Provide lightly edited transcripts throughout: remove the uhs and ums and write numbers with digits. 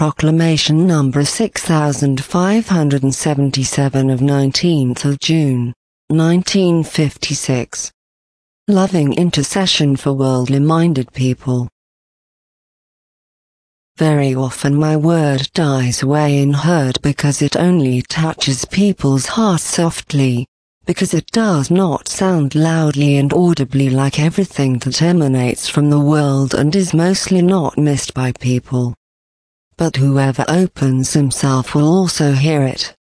Proclamation number 6577 of 19th of June, 1956. Loving intercession for worldly-minded people. Very often my word dies away unheard because it only touches people's hearts softly, because it does not sound loudly and audibly like everything that emanates from the world and is mostly not missed by people. But whoever opens himself will also hear it.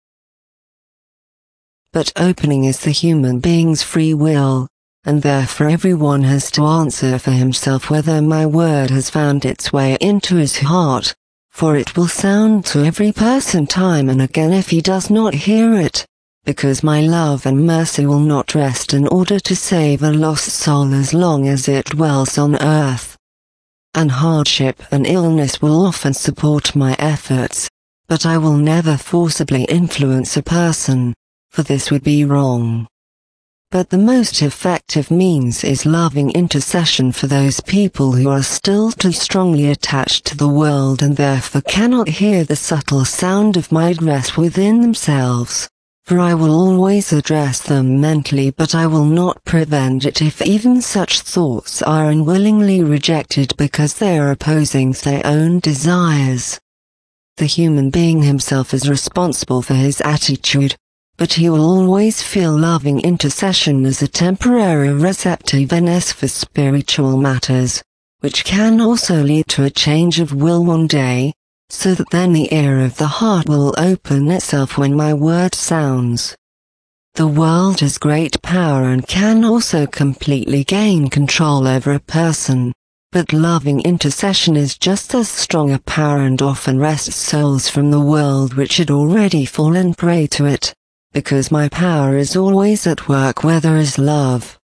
But opening is the human being's free will, and therefore everyone has to answer for himself whether my word has found its way into his heart, for it will sound to every person time and again if he does not hear it, because my love and mercy will not rest in order to save a lost soul as long as it dwells on earth. And hardship and illness will often support my efforts, but I will never forcibly influence a person, for this would be wrong. But the most effective means is loving intercession for those people who are still too strongly attached to the world and therefore cannot hear the subtle sound of my address within themselves. For I will always address them mentally, but I will not prevent it if even such thoughts are unwillingly rejected because they are opposing their own desires. The human being himself is responsible for his attitude, but he will always feel loving intercession as a temporary receptiveness for spiritual matters, which can also lead to a change of will one day, so that then the ear of the heart will open itself when my word sounds. The world has great power and can also completely gain control over a person, but loving intercession is just as strong a power and often wrests souls from the world which had already fallen prey to it, because my power is always at work where there is love.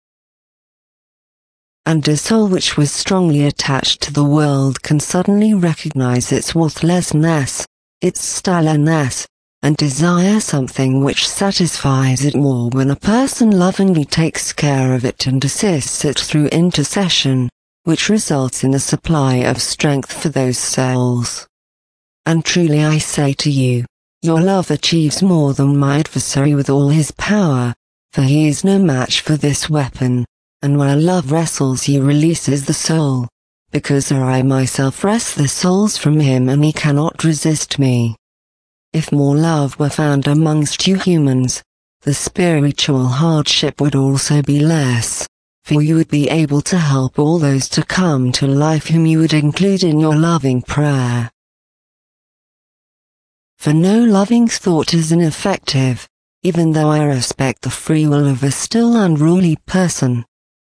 And a soul which was strongly attached to the world can suddenly recognize its worthlessness, its stillness, and desire something which satisfies it more when a person lovingly takes care of it and assists it through intercession, which results in a supply of strength for those souls. And truly I say to you, your love achieves more than my adversary with all his power, for he is no match for this weapon. And where love wrestles he releases the soul, because I myself wrest the souls from him and he cannot resist me. If more love were found amongst you humans, the spiritual hardship would also be less, for you would be able to help all those to come to life whom you would include in your loving prayer. For no loving thought is ineffective, even though I respect the free will of a still unruly person.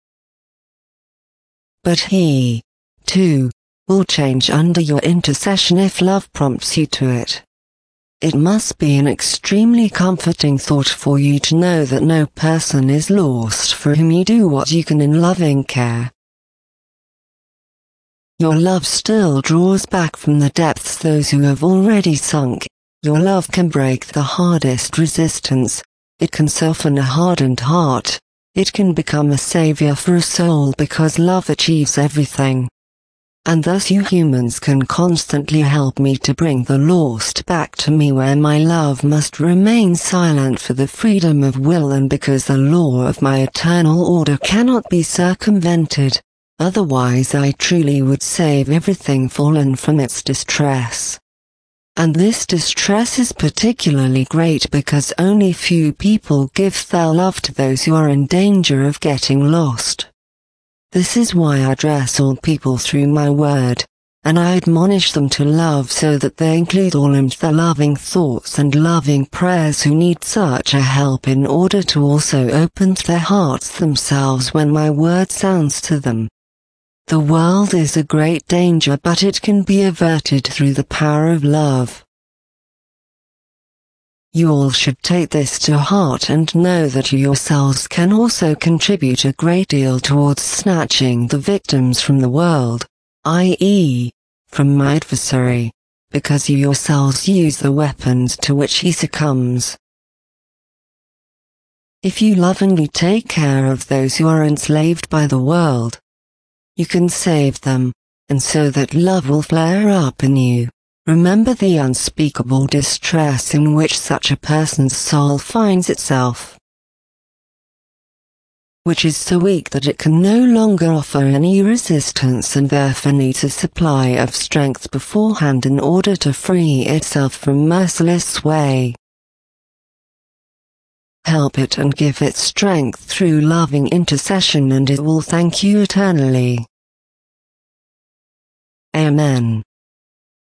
But he, too, will change under your intercession if love prompts you to it. It must be an extremely comforting thought for you to know that no person is lost for whom you do what you can in loving care. Your love still draws back from the depths those who have already sunk. Your love can break the hardest resistance, it can soften a hardened heart. It can become a savior for a soul because love achieves everything. And thus you humans can constantly help me to bring the lost back to me where my love must remain silent for the freedom of will and because the law of my eternal order cannot be circumvented, otherwise I truly would save everything fallen from its distress. And this distress is particularly great because only few people give their love to those who are in danger of getting lost. This is why I address all people through my word, and I admonish them to love so that they include all in their loving thoughts and loving prayers who need such a help in order to also open their hearts themselves when my word sounds to them. The world is a great danger, but it can be averted through the power of love. You all should take this to heart and know that you yourselves can also contribute a great deal towards snatching the victims from the world, i.e., from my adversary, because you yourselves use the weapons to which he succumbs. If you lovingly take care of those who are enslaved by the world, you can save them, and so that love will flare up in you, Remember the unspeakable distress in which such a person's soul finds itself, which is so weak that it can no longer offer any resistance and therefore needs a supply of strength beforehand in order to free itself from merciless sway. Help it and give it strength through loving intercession, and it will thank you eternally. Amen.